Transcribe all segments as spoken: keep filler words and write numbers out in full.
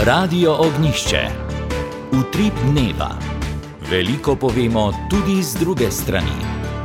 Radio Ognjišče. Utrip dneva. Veliko povemo tudi z druge strani.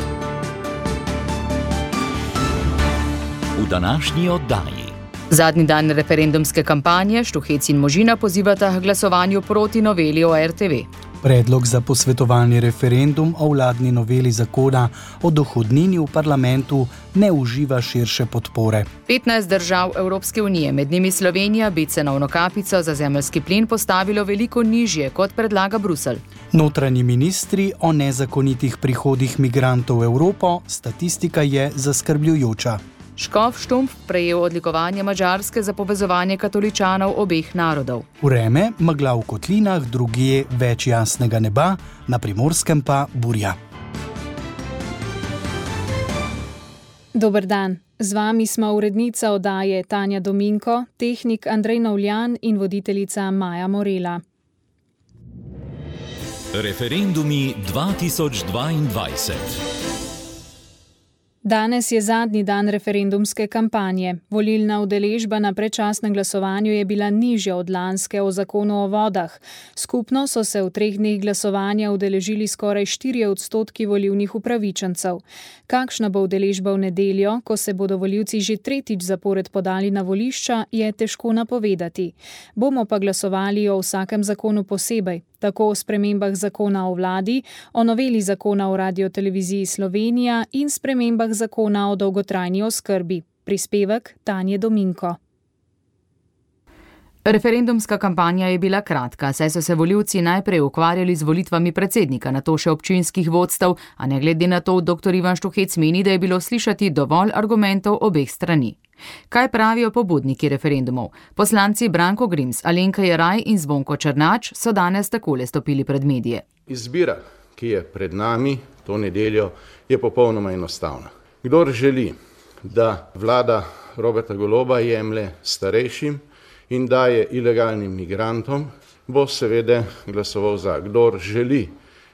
V današnji oddaji. Zadnji dan referendumske kampanje Štuhec in Možina pozivata k glasovanju proti noveli o er te ve. Predlog za posvetovalni referendum o vladni noveli zakona o dohodnini v parlamentu ne uživa širše podpore. petnajst držav Evropske unije, med njimi Slovenija, bi cenovno kapico za zemeljski plin postavilo veliko nižje, kot predlaga Bruselj. Notranji ministri o nezakonitih prihodih migrantov v Evropo, statistika je zaskrbljujoča. Škof Štumpf prejel odlikovanje Madžarske za povezovanje katoličanov obeh narodov. Vreme, megla v kotlinah, drugje več jasnega neba, na Primorskem pa burja. Dober dan, z vami smo urednica oddaje Tanja Dominko, tehnik Andrej Navljan in voditeljica Maja Morela. Referendumi dva tisoč dvaindvajset. Danes je zadnji dan referendumske kampanje. Volilna udeležba na predčasnem glasovanju je bila nižja od lanske o zakonu o vodah. Skupno so se v treh dneh glasovanja udeležili skoraj štirje odstotki volilnih upravičencev. Kakšna bo udeležba v nedeljo, ko se bodo volivci že tretjič zapored podali na volišča, je težko napovedati. Bomo pa glasovali o vsakem zakonu posebej, tako o spremembah zakona o vladi, o noveli zakona o radioteleviziji Slovenija in spremembah zakona o dolgotrajni oskrbi. Prispevek Tanje Dominko. Referendumska kampanja je bila kratka, saj so se volivci najprej ukvarjali z volitvami predsednika, nato še občinskih vodstev, a ne glede na to, doktor Ivan Štuhec meni, da je bilo slišati dovolj argumentov obeh strani. Kaj pravijo pobudniki referendumov? Poslanci Branko Grims, Alenka Jeraj in Zvonko Černač so danes takole stopili pred medije. Izbira, ki je pred nami to nedeljo, je popolnoma enostavna. Kdor želi, da vlada Roberta Goloba jemlje starejšim in daje ilegalnim migrantom, bo seveda glasoval za. Kdor želi,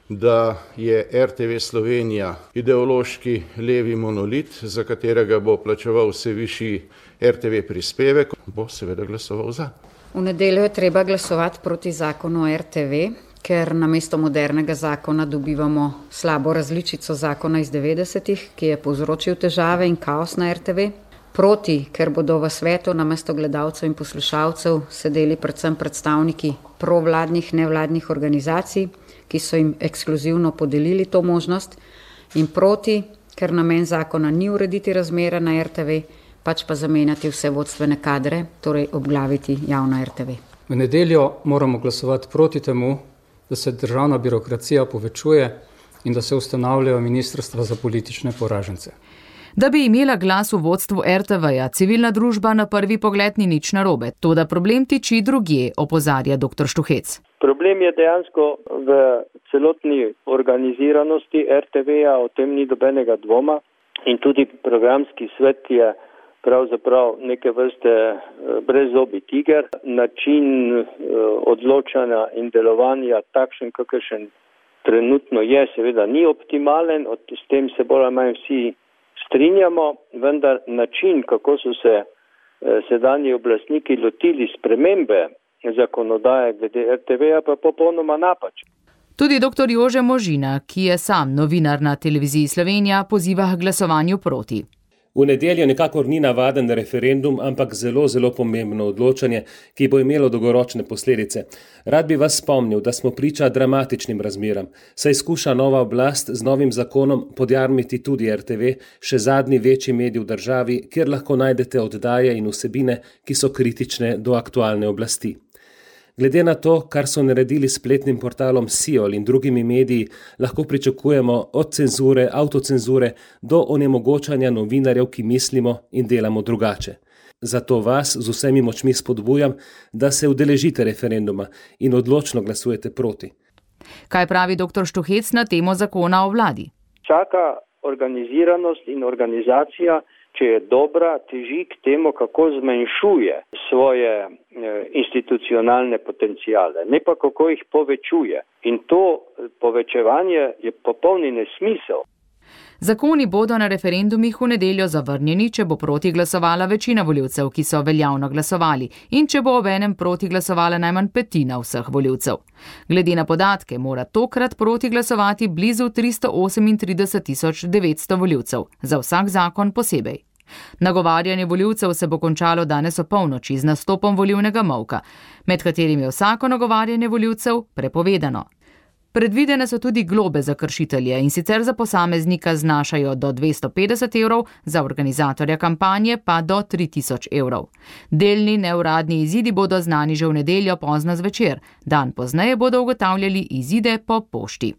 da je er te ve Slovenija ideološki levi monolit, za katerega bo plačeval vse višji er te ve prispevek, bo seveda glasoval za. V nedeljo je treba glasovati proti zakonu o er te ve, ker namesto modernega zakona dobivamo slabo različico zakona iz devetdesetih, ki je povzročil težave in kaos na er te ve. Proti, ker bodo v svetu namesto gledalcev in poslušalcev sedeli predvsem predstavniki provladnih nevladnih organizacij, ki so jim ekskluzivno podelili to možnost, in proti, ker namen zakona ni urediti razmere na er te ve, pač pa zamenjati vse vodstvene kadre, torej obglaviti javno er te ve. V nedeljo moramo glasovati proti temu, da se državna birokracija povečuje in da se ustanavljajo ministrstva za politične poražence. Da bi imela glas v vodstvu er te veja, civilna družba na prvi pogled ni nič narobe, toda problem tiči drugje, opozarja doktor Štuhec. Problem je dejansko v celotni organiziranosti er te veja, o tem ni dobenega dvoma, in tudi programski svet je pravzaprav neke vrste brezzobi tiger. Način odločanja in delovanja takšen, kakršen trenutno je, seveda ni optimalen, s tem se bolj ali manj vsi strinjamo, vendar način, kako so se sedanji oblastniki lotili spremembe zakonodaje glede er te veja, pa popolnoma napačen. Tudi doktor Jože Možina, ki je sam novinar na televiziji Slovenija, poziva k glasovanju proti. V nedeljo nekakor ni navaden referendum, ampak zelo, zelo pomembno odločanje, ki bo imelo dolgoročne posledice. Rad bi vas spomnil, da smo priča dramatičnim razmeram, saj skuša nova oblast z novim zakonom podjarmiti tudi er te ve, še zadnji večji medij v državi, kjer lahko najdete oddaje in vsebine, ki so kritične do aktualne oblasti. Glede na to, kar so naredili spletnim portalom Siol in drugimi mediji, lahko pričakujemo od cenzure, avtocenzure do onemogočanja novinarjev, ki mislimo in delamo drugače. Zato vas z vsemi močmi spodbujam, da se udeležite referenduma in odločno glasujete proti. Kaj pravi doktor Štuhec na temo zakona o vladi? Čaka organiziranost in organizacija, če je dobra, teži k temu, kako zmanjšuje svoje institucionalne potencijale, ne pa kako jih povečuje. In to povečevanje je popolni nesmisel. Zakoni bodo na referendumih v nedeljo zavrnjeni, če bo proti glasovala večina volivcev, ki so veljavno glasovali, in če bo obenem proti glasovala najmanj petina vseh volivcev. Glede na podatke mora tokrat proti glasovati blizu tristo osemintrideset tisoč devetsto volivcev, za vsak zakon posebej. Nagovarjanje volivcev se bo končalo danes opolnoči z nastopom volilnega molka, med katerim je vsako nagovarjanje volivcev prepovedano. Predvidene so tudi globe za kršitelje, in sicer za posameznika znašajo do dvesto petdeset evrov, za organizatorja kampanje pa do tri tisoč evrov. Delni neuradni izidi bodo znani že v nedeljo pozno zvečer, dan pozneje bodo ugotavljali izide po pošti.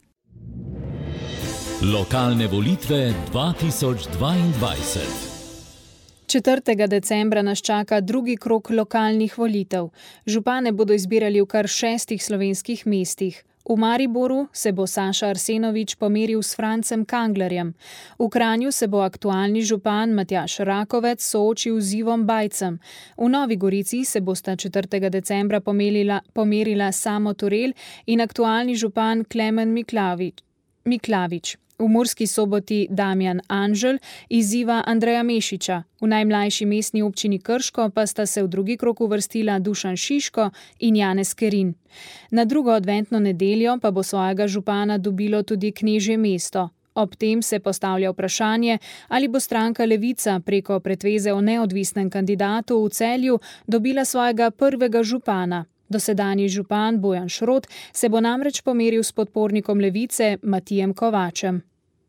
Lokalne volitve dva tisoč dvaindvajset. četrtega decembra nas čaka drugi krog lokalnih volitev. Župane bodo izbirali v kar šestih slovenskih mestih. V Mariboru se bo Saša Arsenovič pomeril s Francem Kanglerjem. V Kranju se bo aktualni župan Matjaž Rakovec soočil z Ivom Bajcem. V Novi Gorici se bosta četrtega decembra pomerila, pomerila Samo Turel in aktualni župan Klemen Miklavič. Miklavič. V Murski Soboti Damjan Anžel izziva Andreja Mešiča. V najmlajši mestni občini Krško pa sta se v drugi krog uvrstila Dušan Šiško in Janez Kerin. Na drugo adventno nedeljo pa bo svojega župana dobilo tudi Knežje mesto. Ob tem se postavlja vprašanje, ali bo stranka Levica preko pretveze o neodvisnem kandidatu v Celju dobila svojega prvega župana. Dosedanji župan Bojan Šrot se bo namreč pomeril s podpornikom Levice Matijem Kovačem.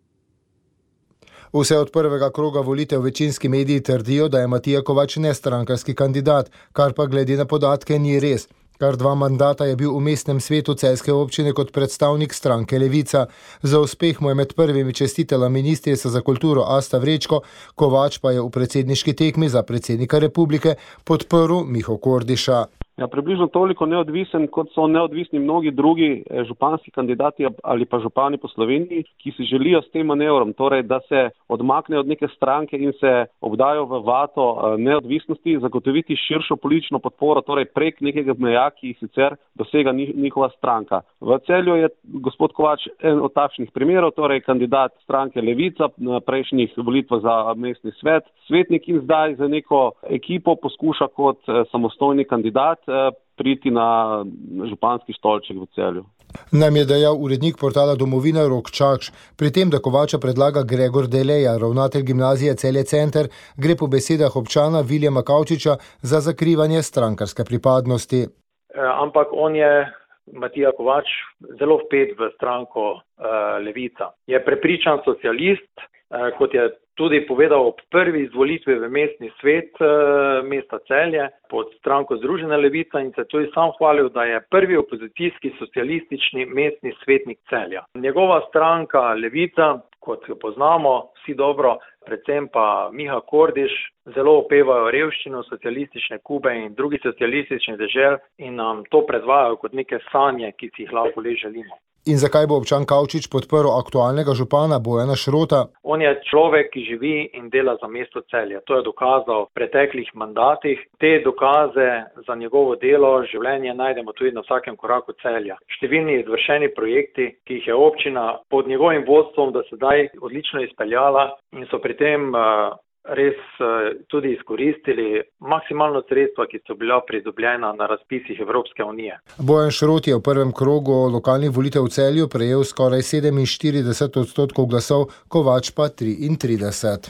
Vse od prvega kroga volitev večinski mediji trdijo, da je Matija Kovač nestrankarski kandidat, kar pa glede na podatke ni res. Kar dva mandata je bil v mestnem svetu celjske občine kot predstavnik stranke Levica. Za uspeh mu je med prvimi čestitala ministrica za kulturo Asta Vrečko, Kovač pa je v predsedniški tekmi za predsednika republike podprl Miho Kordiša. Ja, približno toliko neodvisen, kot so neodvisni mnogi drugi županski kandidati ali pa župani po Sloveniji, ki si želijo s tem manevrom, torej da se odmaknejo od neke stranke in se obdajo v vato neodvisnosti, zagotoviti širšo politično podporo, torej prek nekega meja, ki jih sicer dosega njihova stranka. V Celju je gospod Kovač en od takšnih primerov, torej kandidat stranke Levica na prejšnjih volitvah za mestni svet, svetnik in zdaj za neko ekipo poskuša kot samostojni kandidat priti na županski stolček v Celju. Nam je dejal urednik portala Domovina Rok Čakš. Pri tem, da Kovača predlaga Gregor Deleja, ravnatelj gimnazije Celje Center, gre po besedah občana Viljama Kavčiča za zakrivanje strankarske pripadnosti. Ampak on je, Matija Kovač, zelo vpet v stranko uh, Levica. Je prepričan socialist, uh, kot je tudi povedal ob prvi izvolitvi v mestni svet e, mesta Celje pod stranko Združena Levica in se tudi sam hvalil, da je prvi opozicijski socialistični mestni svetnik Celja. Njegova stranka Levica, kot jo poznamo vsi dobro, predvsem pa Miha Kordiš, zelo opevajo revščino socialistične Kube in drugih socialističnih dežel in nam to predvajajo kot neke sanje, ki si jih lahko le želimo. In zakaj bo občan Kavčič podprl aktualnega župana Bojana Šrota? On je človek, ki živi in dela za mesto Celje. To je dokazal v preteklih mandatih. Te dokaze za njegovo delo, življenje najdemo tudi na vsakem koraku Celja. Številni izvršeni projekti, ki jih je občina pod njegovim vodstvom do sedaj odlično izpeljala in so pri tem uh, res uh, tudi izkoristili maksimalno sredstva, ki so bila pridobljena na razpisih Evropske unije. Bojan Šrot je v prvem krogu lokalnih volitev v Celju prejel skoraj sedeminštirideset odstotkov glasov, Kovač pa triintrideset.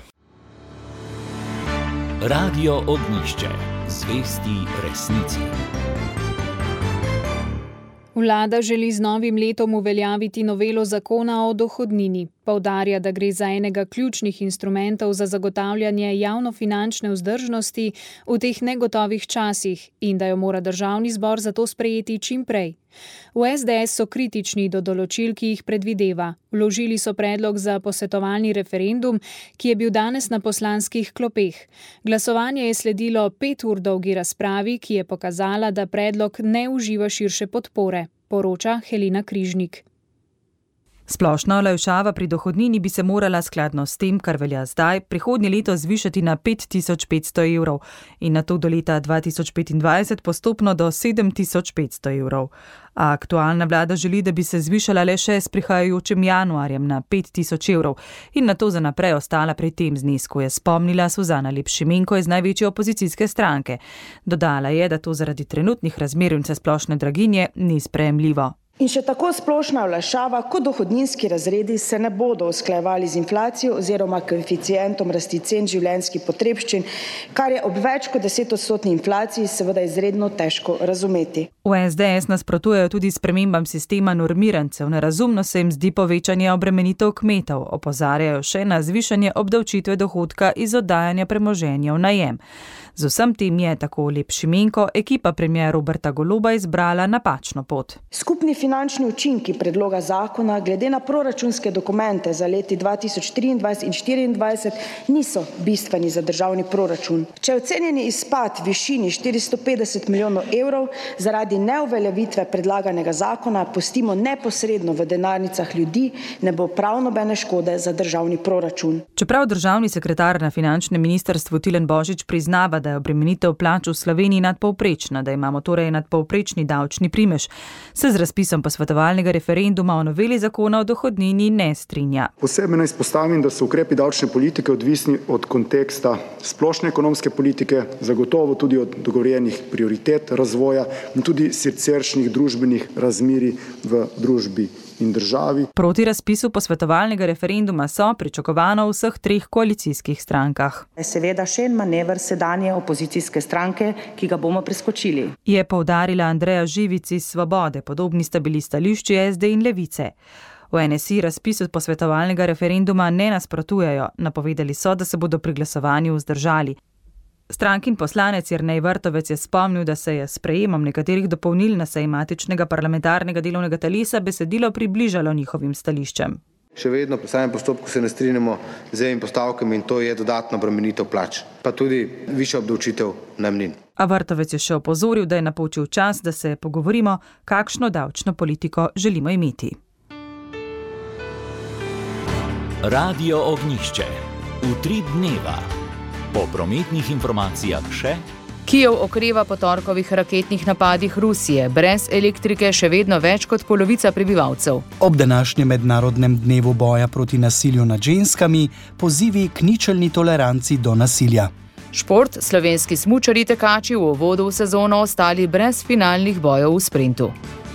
Radio Ognjišče. Zvesti resnici. Vlada želi z novim letom uveljaviti novelo zakona o dohodnini. Poudarja, da gre za enega ključnih instrumentov za zagotavljanje javnofinančne vzdržnosti v teh negotovih časih in da jo mora državni zbor zato sprejeti čim prej. V es de es so kritični do določil, ki jih predvideva. Vložili so predlog za posvetovalni referendum, ki je bil danes na poslanskih klopeh. Glasovanje je sledilo pet ur dolgi razpravi, ki je pokazala, da predlog ne uživa širše podpore, poroča Helena Križnik. Splošna olajšava pri dohodnini bi se morala skladno s tem, kar velja zdaj, prihodnje leto zvišati na pet tisoč petsto evrov in nato do leta dva tisoč petindvajset postopno do sedem tisoč petsto evrov. A aktualna vlada želi, da bi se zvišala le še s prihajajočim januarjem na pet tisoč evrov in nato za naprej ostala pri tem znesku, je spomnila Suzana Lep Šimenko iz največje opozicijske stranke. Dodala je, da to zaradi trenutnih razmer in splošne draginje ni sprejemljivo. In še tako splošna olajšava kot dohodninski razredi se ne bodo usklajevali z inflacijo oziroma koeficientom rasti cen življenjskih potrebščin, kar je ob več kot desetodstotni inflaciji seveda izredno težko razumeti. V es de es nasprotujejo tudi spremembam sistema normirancev. Nerazumno se jim zdi povečanje obremenitev kmetov. Opozarjajo še na zvišanje obdavčitve dohodka iz oddajanja premoženja v najem. Z vsem tem je, tako Lep Šimenko, ekipa premiera Roberta Goloba izbrala napačno pot. Skupni finančni učinki predloga zakona glede na proračunske dokumente za leti dva tisoč triindvajset in štiriindvajset niso bistveni za državni proračun. Če je ocenjeni izpad v višini štiristo petdeset milijonov evrov zaradi neuveljavitve predlaganega zakona pustimo neposredno v denarnicah ljudi, ne bo prav nobene škode za državni proračun. Čeprav državni sekretar na finančnem ministrstvu Tilen Božič priznava, da je obremenitev plač v Sloveniji nadpovprečna, da imamo torej nadpovprečni davčni primež, se z razpisom posvetovalnega referenduma o noveli zakona o dohodnini ne strinja. Posebej naj izpostavim, da so ukrepi davčne politike odvisni od konteksta splošne ekonomske politike, zagotovo tudi od dogovorjenih prioritet razvoja in tudi siceršnjih družbenih razmerij v družbi in državi. Proti razpisu posvetovalnega referenduma so pričakovano v vseh treh koalicijskih strankah. Seveda še en manever sedanje opozicijske stranke, ki ga bomo preskočili. Je poudarila Andreja Živic iz Svobode, podobni sta bili stališči es de in Levice. V en es i razpisu posvetovalnega referenduma ne nasprotujejo, napovedali so, da se bodo pri glasovanju vzdržali. Strankin poslanec Jernej Vrtovec je spomnil, da se je s sprejemom nekaterih dopolnil na seji matičnega parlamentarnega delovnega telesa besedilo približalo njihovim stališčem. Še vedno pri samem postopku se ne strinjamo z enim postavkami in to je dodatna obremenitev plač, pa tudi višja obdavčitev najemnin. A Vrtovec je še opozoril, da je napočil čas, da se pogovorimo, kakšno davčno politiko želimo imeti. Radio Ognjišče. Utrip dneva. Po prometnih informacijah še. Kijev okreva po torkovih raketnih napadih Rusije. Brez elektrike še vedno več kot polovica prebivalcev. Ob današnjem mednarodnem dnevu boja proti nasilju nad ženskami pozivi k ničelni toleranci do nasilja. Šport, slovenski smučarji tekači v uvodu v sezono ostali brez finalnih bojev v sprintu.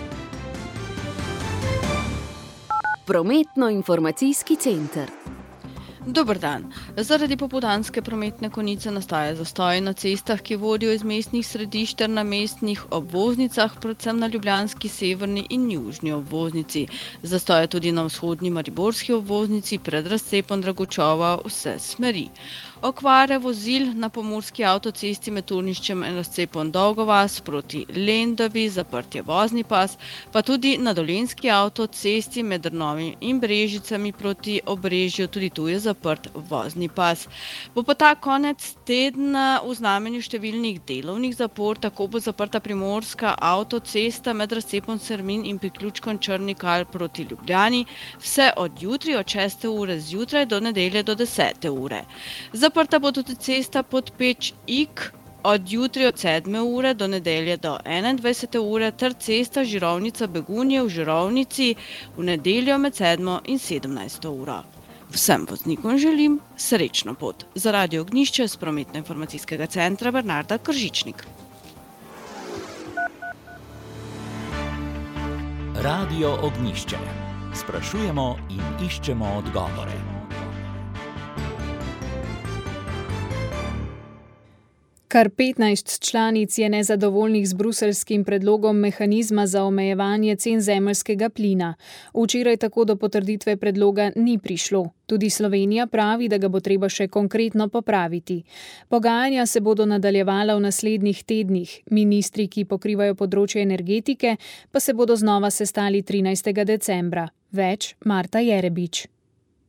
Prometno-informacijski center. Dober dan. Zaradi popoldanske prometne konice nastaja zastoj na cestah, ki vodijo iz mestnih središč ter na mestnih obvoznicah, predvsem na ljubljanski severni in južni obvoznici. Zastoj je tudi na vzhodni mariborski obvoznici pred razcepom Dragočova vse smeri. Okvare vozil na pomurski avtocesti med Turniščem in razcepom Dolgovas proti Lendavi, zaprtje vozni pas, pa tudi na dolenjski avtocesti med Drnovim in Brežicami proti Obrežju, tudi tu je zaprt vozni pas. Bo pa ta konec tedna v znamenju številnih delovnih zapor, tako bo zaprta primorska avtocesta med razcepom Sermin in priključkom Črni Kal proti Ljubljani, vse od jutri od šeste ure zjutraj do nedelje do desete ure. Zaprta bo tudi cesta Podpeč-Ig od jutri od sedme ure do nedelje do enaindvajsete ure ter cesta Žirovnica-Begunje v Žirovnici v nedeljo med sedmo in sedemnajsto uro. Vsem voznikom želim srečno pot. Za Radio Ognjišče z prometno-informacijskega centra Bernarda Kržičnik. Radio Ognjišče. Sprašujemo in iščemo odgovore. Kar petnajst članic je nezadovoljnih z bruseljskim predlogom mehanizma za omejevanje cen zemeljskega plina. Včeraj tako do potrditve predloga ni prišlo. Tudi Slovenija pravi, da ga bo treba še konkretno popraviti. Pogajanja se bodo nadaljevala v naslednjih tednih. Ministri, ki pokrivajo področje energetike, pa se bodo znova sestali trinajstega decembra. Več Marta Jerebič.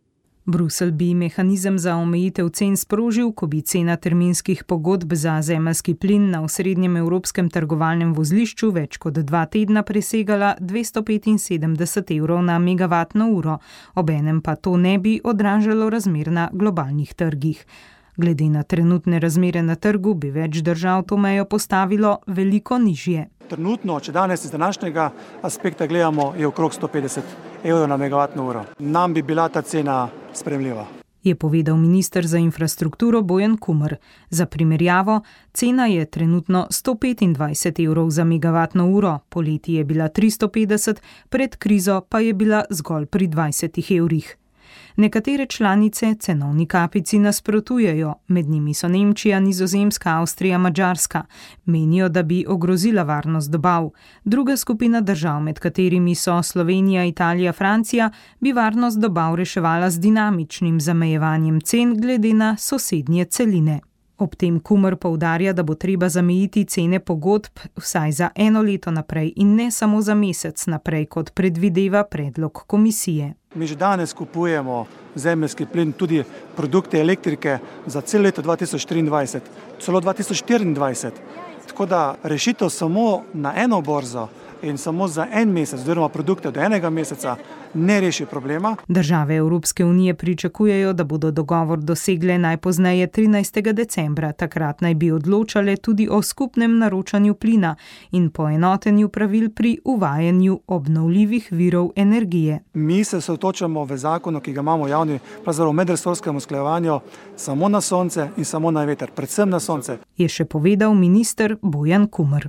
Bruselj bi mehanizem za omejitev cen sprožil, ko bi cena terminskih pogodb za zemeljski plin na osrednjem evropskem trgovalnem vozlišču več kot dva tedna presegala dvesto petinsedemdeset evrov na megavatno uro, obenem pa to ne bi odražalo razmer na globalnih trgih. Glede na trenutne razmere na trgu bi več držav to mejo postavilo veliko nižje. Trenutno, če danes iz današnjega aspekta gledamo, je okrog sto petdeset evrov na megavatno uro. Nam bi bila ta cena sprejemljiva, je povedal minister za infrastrukturo Bojan Kumer. Za primerjavo, cena je trenutno sto petindvajset evrov za megavatno uro, poleti je bila tristo petdeset, pred krizo pa je bila zgolj pri dvajsetih evrih. Nekatere članice cenovni kapici nasprotujejo, med njimi so Nemčija, Nizozemska, Avstrija, Madžarska. Menijo, da bi ogrozila varnost dobav. Druga skupina držav, med katerimi so Slovenija, Italija, Francija, bi varnost dobav reševala z dinamičnim zamejevanjem cen glede na sosednje celine. Ob tem Kumer poudarja, da bo treba zamejiti cene pogodb vsaj za eno leto naprej in ne samo za mesec naprej, kot predvideva predlog komisije. Mi že danes kupujemo zemeljski plin, tudi produkte elektrike za celo leto dva tisoč triindvajset, celo dva tisoč štiriindvajset. Tako da rešitev samo na eno borzo in samo za en mesec, oziroma produkte do enega meseca, ne reši problema. Države Evropske unije pričakujejo, da bodo dogovor dosegle najpozneje trinajstega decembra. Takrat naj bi odločale tudi o skupnem naročanju plina in poenotenju pravil pri uvajanju obnovljivih virov energije. Mi se osredotočamo v zakonu, ki ga imamo javni, pravzaprav v medresorskem usklajevanju, samo na sonce in samo na veter, predvsem na sonce, je še povedal minister Bojan Kumer.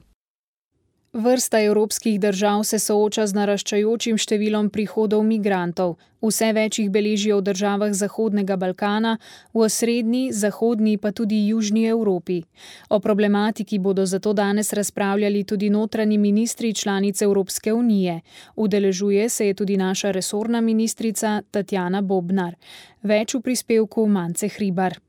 Vrsta evropskih držav se sooča z naraščajočim številom prihodov migrantov. Vse več jih beležijo v državah Zahodnega Balkana, v osrednji, zahodni pa tudi južni Evropi. O problematiki bodo zato danes razpravljali tudi notranji ministri članic Evropske unije. Udeležuje se je tudi naša resorna ministrica Tatjana Bobnar. Več v prispevku Mance Hribar.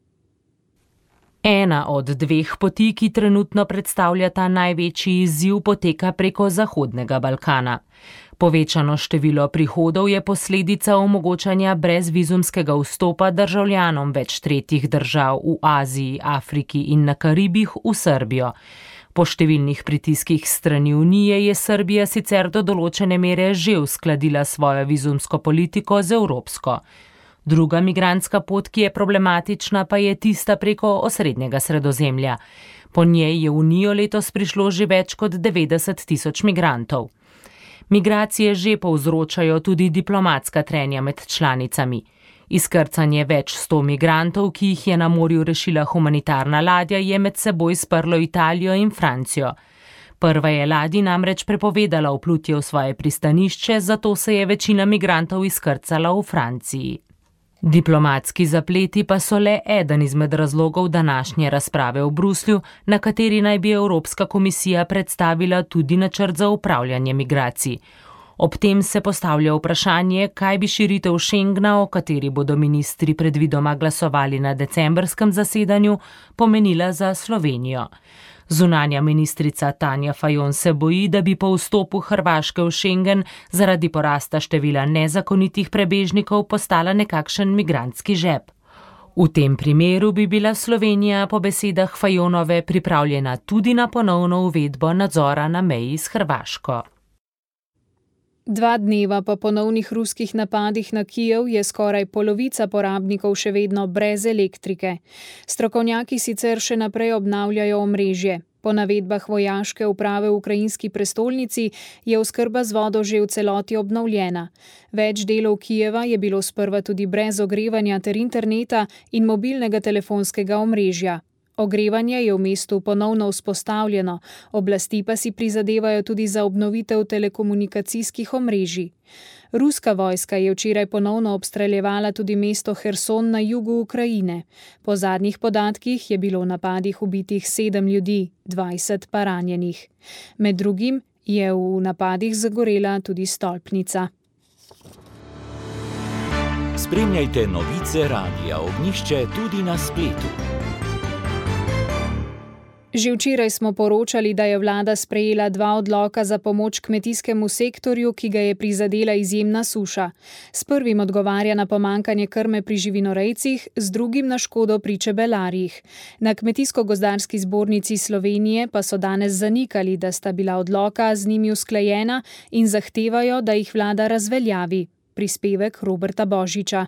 Ena od dveh poti, ki trenutno predstavljata največji izziv, poteka preko Zahodnega Balkana. Povečano število prihodov je posledica omogočanja brezvizumskega vstopa državljanom več tretjih držav v Aziji, Afriki in na Karibih v Srbijo. Po številnih pritiskih strani Unije je Srbija sicer do določene mere že uskladila svojo vizumsko politiko z evropsko. Druga migrantska pot, ki je problematična, pa je tista preko osrednjega Sredozemlja. Po njej je v Unijo letos prišlo že več kot devetdeset tisoč migrantov. Migracije že povzročajo tudi diplomatska trenja med članicami. Izkrcanje več sto migrantov, ki jih je na morju rešila humanitarna ladja, je med seboj sprlo Italijo in Francijo. Prva je ladji namreč prepovedala vplutje v svoje pristanišče, zato se je večina migrantov izkrcala v Franciji. Diplomatski zapleti pa so le eden izmed razlogov današnje razprave v Bruslju, na kateri naj bi Evropska komisija predstavila tudi načrt za upravljanje migracij. Ob tem se postavlja vprašanje, kaj bi širitev Schengna, o kateri bodo ministri predvidoma glasovali na decembrskem zasedanju, pomenila za Slovenijo. Zunanja ministrica Tanja Fajon se boji, da bi po vstopu Hrvaške v Schengen zaradi porasta števila nezakonitih prebežnikov postala nekakšen migrantski žep. V tem primeru bi bila Slovenija po besedah Fajonove pripravljena tudi na ponovno uvedbo nadzora na meji s Hrvaško. Dva dneva po ponovnih ruskih napadih na Kijev je skoraj polovica porabnikov še vedno brez elektrike. Strokovnjaki sicer še naprej obnavljajo omrežje. Po navedbah vojaške uprave v ukrajinski prestolnici je oskrba z vodo že v celoti obnovljena. Več delov Kijeva je bilo sprva tudi brez ogrevanja ter interneta in mobilnega telefonskega omrežja. Ogrevanje je v mestu ponovno vzpostavljeno, oblasti pa si prizadevajo tudi za obnovitev telekomunikacijskih omrežij. Ruska vojska je včeraj ponovno obstreljevala tudi mesto Herson na jugu Ukrajine. Po zadnjih podatkih je bilo v napadih ubitih sedem ljudi, dvajset pa ranjenih. Med drugim je v napadih zagorela tudi stolpnica. Spremljajte novice Radia Ognjišče tudi na spletu. Že včeraj smo poročali, da je vlada sprejela dva odloka za pomoč kmetijskemu sektorju, ki ga je prizadela izjemna suša. S prvim odgovarja na pomankanje krme pri živinorejcih, z drugim na škodo pri čebelarjih. Na Kmetijsko-gozdarski zbornici Slovenije pa so danes zanikali, da sta bila odloka z njimi usklajena in zahtevajo, da jih vlada razveljavi. Prispevek Roberta Božiča.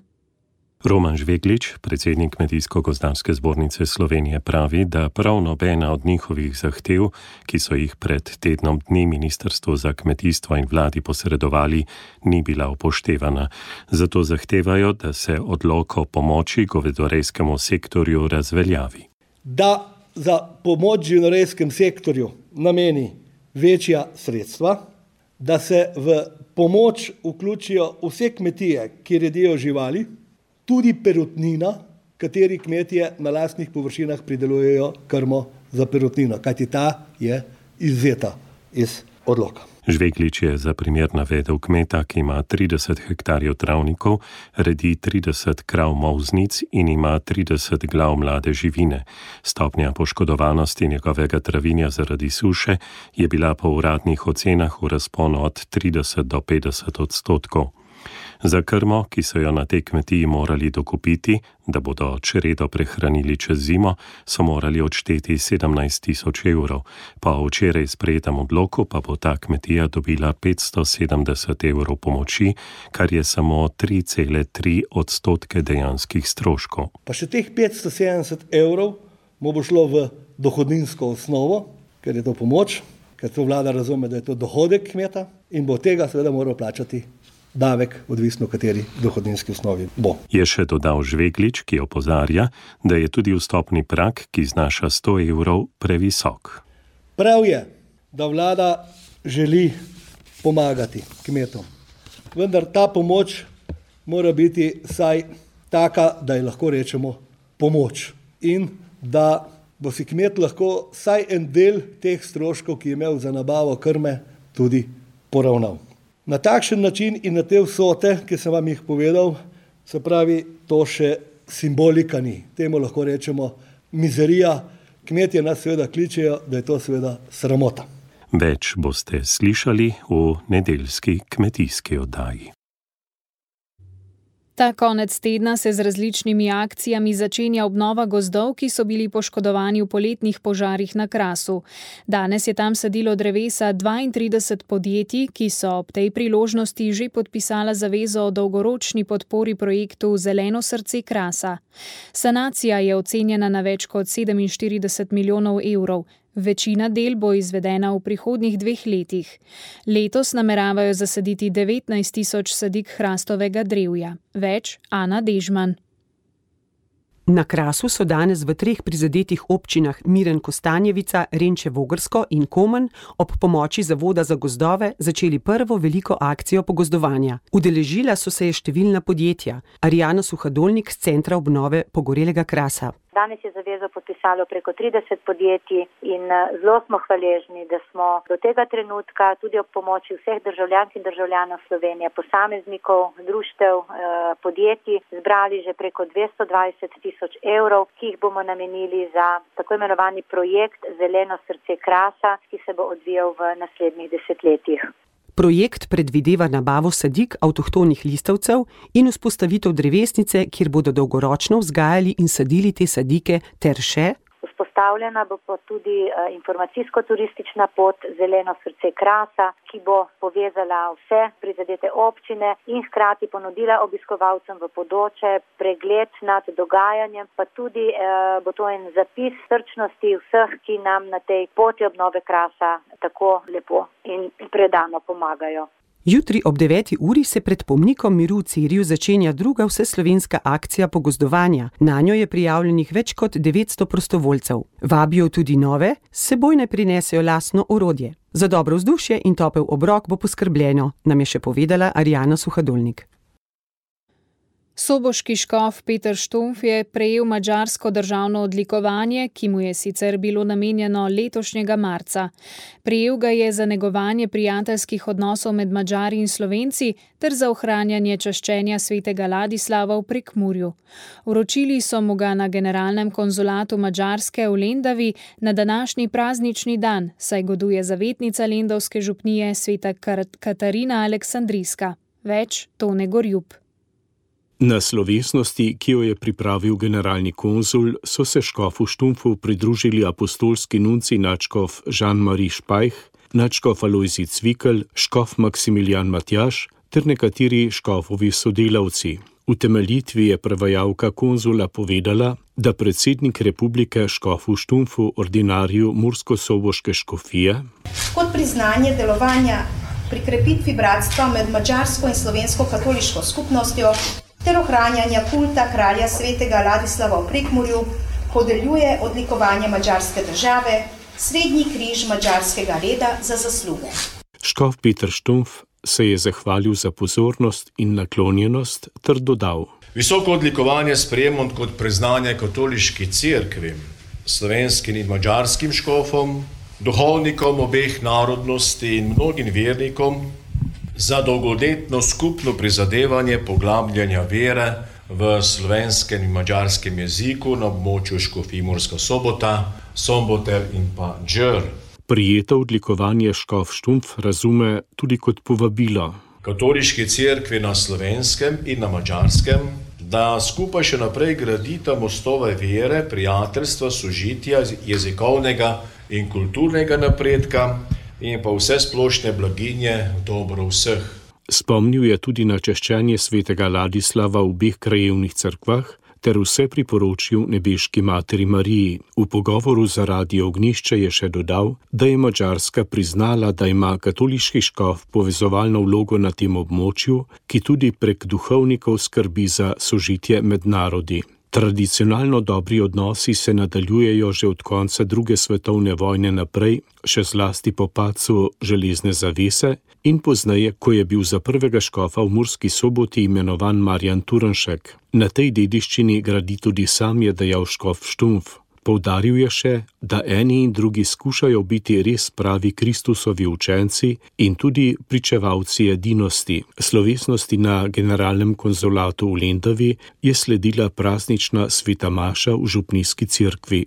Roman Žveglič, predsednik Kmetijsko-gozdarske zbornice Slovenije, pravi, da prav nobena od njihovih zahtev, ki so jih pred tednom dni Ministrstvu za kmetijstvo in vladi posredovali, ni bila upoštevana. Zato zahtevajo, da se odlok o pomoči govedorejskemu sektorju razveljavi. Da za pomoč živinorejskemu sektorju nameni večja sredstva, da se v pomoč vključijo vse kmetije, ki redijo živali, tudi perutnina, kateri kmetje na lastnih površinah pridelujejo krmo za perutnino, kajti ta je izvzeta iz odloka. Žveglič je za primer navedel kmeta, ki ima trideset hektarjev travnikov, redi trideset krav molznic in ima trideset glav mlade živine. Stopnja poškodovanosti njegovega travinja zaradi suše je bila po uradnih ocenah v razponu od trideset do petdeset odstotkov. Za krmo, ki so jo na tej kmetiji morali dokupiti, da bodo čredo prehranili čez zimo, so morali odšteti sedemnajst tisoč evrov. Po včeraj sprejetem odloku pa bo ta kmetija dobila petsto sedemdeset evrov pomoči, kar je samo tri cele tri odstotke dejanskih stroškov. Pa še teh petsto sedemdeset evrov mu bo šlo v dohodninsko osnovo, ker je to pomoč, ker to vlada razume, da je to dohodek kmeta in bo tega seveda moral plačati davek, odvisno kateri dohodninski osnovi bo. Je še dodal Žveglič, ki opozarja, da je tudi vstopni prag, ki znaša sto evrov, previsok. Prav je, da vlada želi pomagati kmetom, vendar ta pomoč mora biti saj taka, da je lahko rečemo pomoč in da bo si kmet lahko saj en del teh stroškov, ki je imel za nabavo krme, tudi poravnal. Na takšen način in na te vsote, ki sem vam jih povedal, se pravi, to še simbolika ni. Temu lahko rečemo mizerija. Kmetje nas seveda kličejo, da je to seveda sramota. Več boste slišali v nedeljski kmetijski oddaji. Ta konec tedna se z različnimi akcijami začenja obnova gozdov, ki so bili poškodovani v poletnih požarih na Krasu. Danes je tam sadilo drevesa dvaintrideset podjetij, ki so ob tej priložnosti že podpisala zavezo o dolgoročni podpori projektu Zeleno srce Krasa. Sanacija je ocenjena na več kot sedeminštirideset milijonov evrov. Večina del bo izvedena v prihodnjih dveh letih. Letos nameravajo zasaditi devetnajst tisoč sadik hrastovega drevja. Več Ana Dežman. Na Krasu so danes v treh prizadetih občinah Miren Kostanjevica, Renče Vogrsko in Komen ob pomoči Zavoda za gozdove začeli prvo veliko akcijo pogozdovanja. Udeležila so se je številna podjetja. Arijana Suhadolnik z Centra obnove pogorelega Krasa. Danes je zavezo podpisalo preko trideset podjetij in zelo smo hvaležni, da smo do tega trenutka tudi ob pomoči vseh državljank in državljanov Slovenije, posameznikov, društev, podjetij, zbrali že preko dvesto dvajset tisoč evrov, ki jih bomo namenili za tako imenovani projekt Zeleno srce Krasa, ki se bo odvijal v naslednjih desetletjih. Projekt predvideva nabavo sadik avtohtonih listavcev in vzpostavitev drevesnice, kjer bodo dolgoročno vzgajali in sadili te sadike, ter še Vzpostavljena bo pa tudi informacijsko-turistična pot Zeleno srce Krasa, ki bo povezala vse prizadete občine in hkrati ponudila obiskovalcem v bodoče pregled nad dogajanjem, pa tudi eh, bo to en zapis srčnosti vseh, ki nam na tej poti obnove Krasa tako lepo in predano pomagajo. Jutri ob deveti uri se pred pomnikom miru v Cerju začenja druga vseslovenska akcija pogozdovanja. Nanjo je prijavljenih več kot devetsto prostovoljcev. Vabijo tudi nove, s seboj naj prinesejo lastno orodje. Za dobro vzdušje in topel obrok bo poskrbljeno, nam je še povedala Arijana Suhadolnik. Soboški škof Peter Štumpf je prejel madžarsko državno odlikovanje, ki mu je sicer bilo namenjeno letošnjega marca. Prejel ga je za negovanje prijateljskih odnosov med Madžari in Slovenci ter za ohranjanje čaščenja svetega Ladislava v Prekmurju. Vročili so mu ga na generalnem konzulatu Madžarske v Lendavi na današnji praznični dan, saj goduje zavetnica lendavske župnije sveta Katarina Aleksandrijska. Več Tone Gorjub. Na slovesnosti, ki jo je pripravil generalni konzul, so se škofu Štumpfu pridružili apostolski nunci nadškof Jean-Marie Špajh, nadškof Alojzij Cvikl, škof Maksimilijan Matjaž ter nekateri škofovi sodelavci. V temeljitvi je prevajalka konzula povedala, da predsednik republike škofu Štumpfu ordinariju Mursko-Soboške škofije kot priznanje delovanja pri krepitvi bratstva med madžarsko in slovensko katoliško skupnostjo ter ohranjanja kulta kralja svetega Ladislava v Prekmurju podeljuje odlikovanje madžarske države, srednji križ madžarskega reda za zasluge. Škof Peter Štumpf se je zahvalil za pozornost in naklonjenost ter dodal: Visoko odlikovanje sprejemam kot priznanje katoliški cerkvi, slovenskim in madžarskim škofom, duhovnikom obeh narodnosti in mnogim vernikom za dolgoletno skupno prizadevanje poglabljanja vere v slovenskem in madžarskem jeziku na območju škofij Murska Sobota, Somboter in pa Džr. Prijeto odlikovanje škof Štumpf razume tudi kot povabilo katoliški cerkvi na slovenskem in na madžarskem, da skupaj še naprej gradita mostove vere, prijateljstva, sožitja, jezikovnega in kulturnega napredka in pa vse splošne blaginje dobro vseh. Spomnil je tudi na čaščenje svetega Ladislava v obeh krajevnih cerkvah ter vse priporočil nebeški materi Mariji. V pogovoru za Radio Ognjišče je še dodal, da je Madžarska priznala, da ima katoliški škof povezovalno vlogo na tem območju, ki tudi prek duhovnikov skrbi za sožitje med narodi. Tradicionalno dobri odnosi se nadaljujejo že od konca druge svetovne vojne naprej, še zlasti po padcu železne zavese in pozneje, ko je bil za prvega škofa v Murski Soboti imenovan Marjan Turnšek. Na tej dediščini gradi tudi sam, je dejal škof Štumpf. Poudaril je še, da eni in drugi skušajo biti res pravi Kristusovi učenci in tudi pričevalci edinosti. Slovesnosti na generalnem konzulatu v Lendavi je sledila praznična sveta maša v župnijski cerkvi.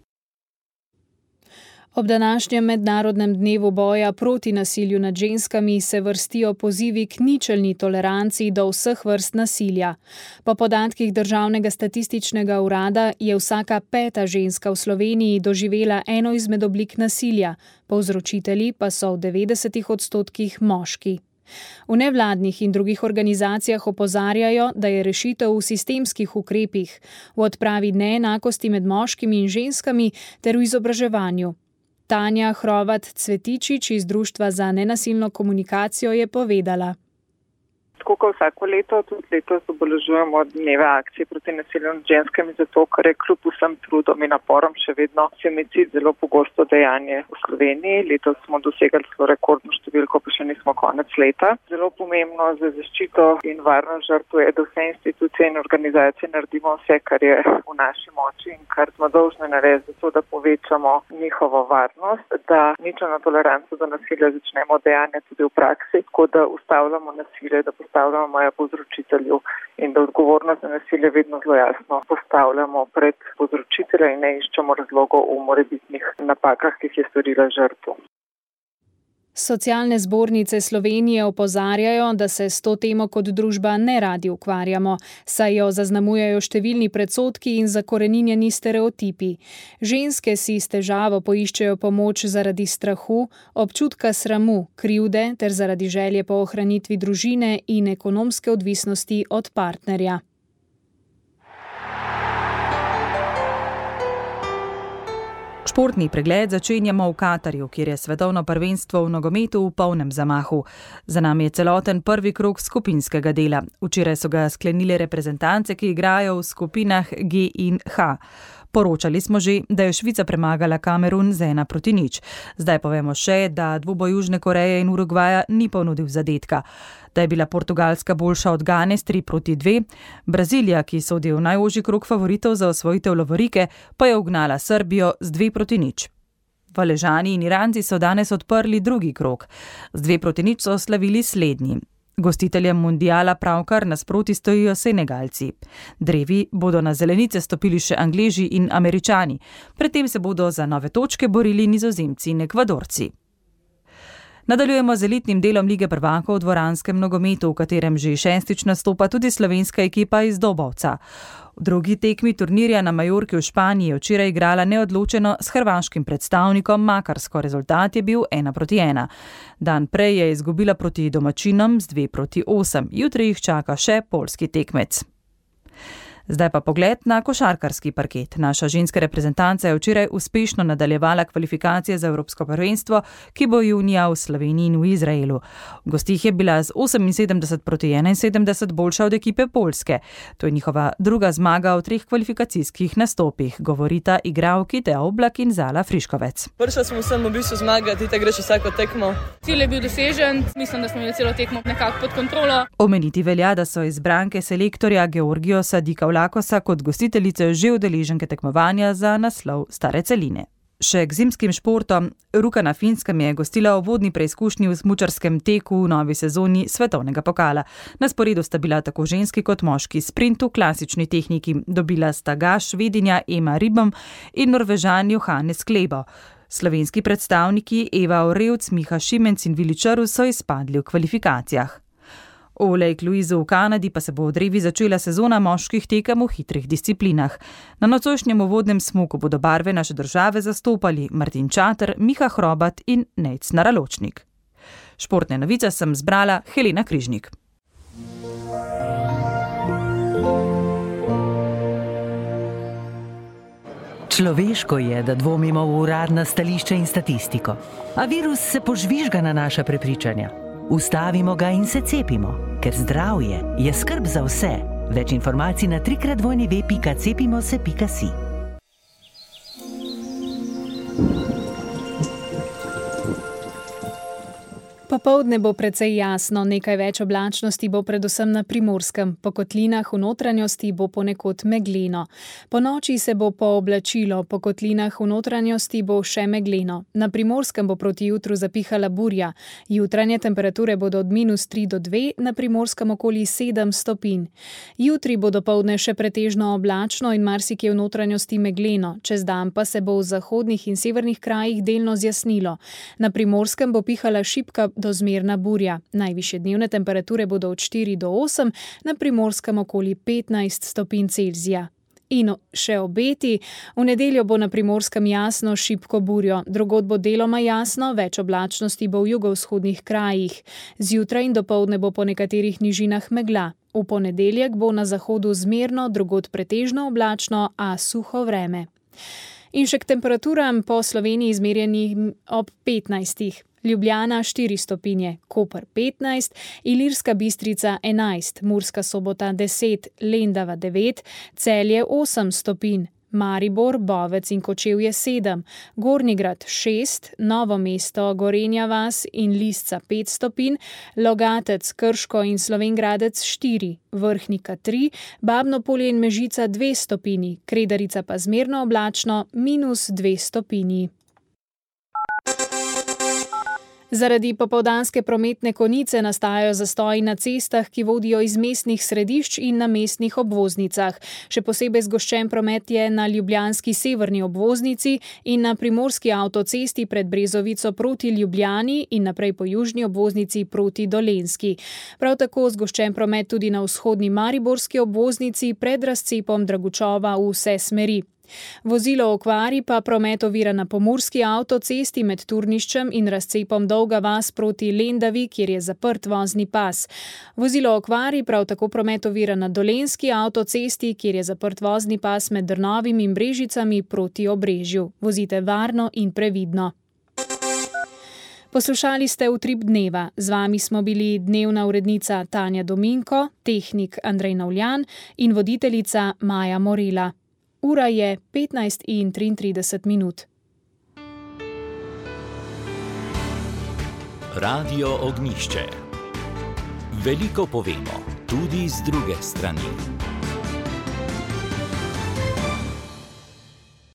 Ob današnjem mednarodnem dnevu boja proti nasilju nad ženskami se vrstijo pozivi k ničelni toleranci do vseh vrst nasilja. Po podatkih Državnega statističnega urada je vsaka peta ženska v Sloveniji doživela eno izmed oblik nasilja, povzročitelji pa so v devetdesetih odstotkih moški. V nevladnih in drugih organizacijah opozarjajo, da je rešitev v sistemskih ukrepih, v odpravi neenakosti med moškimi in ženskami ter v izobraževanju. Tanja Hrovat Cvetičič iz Društva za nenasilno komunikacijo je povedala: Tako kot vsako leto, tudi letos obeležujemo dneve akcije proti nasilju nad ženskami, zato ker je kljub vsem trudom in naporom še vedno femicid zelo pogosto dejanje v Sloveniji. Letos smo dosegli zelo rekordno številko, pa še nismo konec leta. Zelo pomembno za zaščito in varnost žrtev je, da vse institucije in organizacije naredimo vse, kar je v naši moči in kar smo dolžni narediti, zato da povečamo njihovo varnost, da ničelno toleranco do nasilja začnemo dejanje tudi v praksi, tako da ustavljamo nasilje, da postavljamo moje povzročitelju in da odgovornost za nasilje vedno zelo jasno postavljamo pred povzročitelja in ne iščemo razlogov v morebitnih napakah, ki jih je storila žrtev. Socialne zbornice Slovenije opozarjajo, da se s to temo kot družba ne radi ukvarjamo, saj jo zaznamujejo številni predsodki in zakoreninjeni stereotipi. Ženske si s težavo poiščejo pomoč zaradi strahu, občutka sramu, krivde ter zaradi želje po ohranitvi družine in ekonomske odvisnosti od partnerja. Športni pregled začenjamo v Katarju, kjer je svetovno prvenstvo v nogometu v polnem zamahu. Za nami je celoten prvi krog skupinskega dela. Včeraj so ga sklenile reprezentance, ki igrajo v skupinah G in H. Poročali smo že, da je Švica premagala Kamerun z ena proti nič. Zdaj povemo še, da dvoboj Južne Koreje in Urugvaja ni ponudil zadetka. Da je bila Portugalska boljša od Gane s tri proti dve, Brazilija, ki sodi v najožji krog favoritov za osvojitev lovorike, pa je ugnala Srbijo z dve proti nič. Valežani in Iranci so danes odprli drugi krog. Z dve proti nič so slavili slednji. Gostiteljem mundiala pravkar nasproti stojijo Senegalci. Drevi bodo na zelenice stopili še Angleži in Američani. Predtem se bodo za nove točke borili Nizozemci in Ekvadorci. Nadaljujemo z elitnim delom Lige prvakov v dvoranskem nogometu, v katerem že šestič nastopa tudi slovenska ekipa iz Dobovca. V drugi tekmi turnirja na Majorki v Španiji je včeraj igrala neodločeno s hrvaškim predstavnikom Makarsko. Rezultat je bil ena proti ena. Dan prej je izgubila proti domačinom z dve proti osem. Jutri jih čaka še poljski tekmec. Zdaj pa pogled na košarkarski parket. Naša ženska reprezentanca je včeraj uspešno nadaljevala kvalifikacije za Evropsko prvenstvo, ki bo junija v Sloveniji in v Izraelu. V gostih je bila z oseminsedemdeset proti enainsedemdeset boljša od ekipe Poljske. To je njihova druga zmaga v treh kvalifikacijskih nastopih, govorita igralki Teja Oblak in Zala Friškovec. Prišla smo sem v bistvu zmagati, te greš vsako tekmo. Cilj je bil dosežen, mislim, da smo imeli celo tekmo nekako pod kontrolo. Omeniti velja, da so izbranke selektorja Georgiosa Dika Lakosa kot gostiteljice že udeleženke tekmovanja za naslov Stare celine. Še k zimskim športom. Ruka na Finskem je gostila uvodni preizkušnji v smučarskem teku v novi sezoni svetovnega pokala. Na sporedu sta bila tako ženski kot moški sprint v klasični tehniki. Dobila sta ga Švedinja Ema Ribom in Norvežan Johannes Klebo. Slovenski predstavniki Eva Orevc, Miha Šimenc in Vili Črv so izpadli v kvalifikacijah. V Lake Louisu v Kanadi pa se bo v Drevi začela sezona moških tekem v hitrih disciplinah. Na nocojšnjem uvodnem smuku bodo barve naše države zastopali Martin Čater, Miha Hrobat in Nejc Naraločnik. Športne novice sem zbrala Helena Križnik. Človeško je, da dvomimo v uradna stališča in statistiko. A virus se požvižga na naša prepričanja. Ustavimo ga in se cepimo, ker zdravje je skrb za vse. Več informacij na trikrat dvojni ve pika cepimo se pika si. Popoldne bo precej jasno, nekaj več oblačnosti bo predvsem na Primorskem, po kotlinah v notranjosti bo ponekod megleno. Po noči se bo pooblačilo, po kotlinah v notranjosti bo še megleno. Na Primorskem bo proti jutru zapihala burja. Jutranje temperature bodo od minus tri do dve, na Primorskem okoli sedem stopinj. Jutri bo dopoldne še pretežno oblačno in marsikje v notranjosti megleno, čez dan pa se bo v zahodnih in severnih krajih delno zjasnilo. Na Primorskem bo pihala šibka do zmerna burja. Najvišje dnevne temperature bodo od štiri do osem, na Primorskem okoli petnajst stopinj Celzija. In še obeti. V nedeljo bo na Primorskem jasno šibko burjo, drugod bo deloma jasno, več oblačnosti bo v jugovzhodnih krajih. Zjutraj in dopoldne bo po nekaterih nižinah megla. V ponedeljek bo na zahodu zmerno, drugod pretežno oblačno, a suho vreme. In še k temperaturam po Sloveniji izmerjenih ob petnajstih. Ljubljana štiri stopinje, Koper petnajst, Ilirska Bistrica enajst, Murska Sobota deset, Lendava devet, Celje osem stopinj, Maribor, Bovec in Kočevje sedem, Gornjigrad šest, Novo mesto, Gorenja vas in Lisca pet stopinj, Logatec, Krško in Slovenj Gradec štiri, Vrhnika tri, Babno Polje in Mežica dve stopinji, Kredarica pa zmerno oblačno minus dve stopinji. Zaradi popoldanske prometne konice nastajajo zastoji na cestah, ki vodijo iz mestnih središč in na mestnih obvoznicah. Še posebej zgoščen promet je na ljubljanski severni obvoznici in na primorski avtocesti pred Brezovico proti Ljubljani in naprej po južni obvoznici proti Dolenjski. Prav tako zgoščen promet tudi na vzhodni mariborski obvoznici pred razcepom Dragučova v vse smeri. Vozilo okvari pa promet ovira na pomurski avtocesti med Turniščem in razcepom Dolga vas proti Lendavi, kjer je zaprt vozni pas. Vozilo okvari prav tako promet ovira na dolenjski avtocesti, kjer je zaprt vozni pas med Drnovim in Brežicami proti Obrežju. Vozite varno in previdno. Poslušali ste Utrip dneva. Z vami smo bili dnevna urednica Tanja Dominko, tehnik Andrej Navljan in voditeljica Maja Morela. Ura je petnajst in triintrideset minut. Radio Ognjišče. Veliko povemo, tudi z druge strani.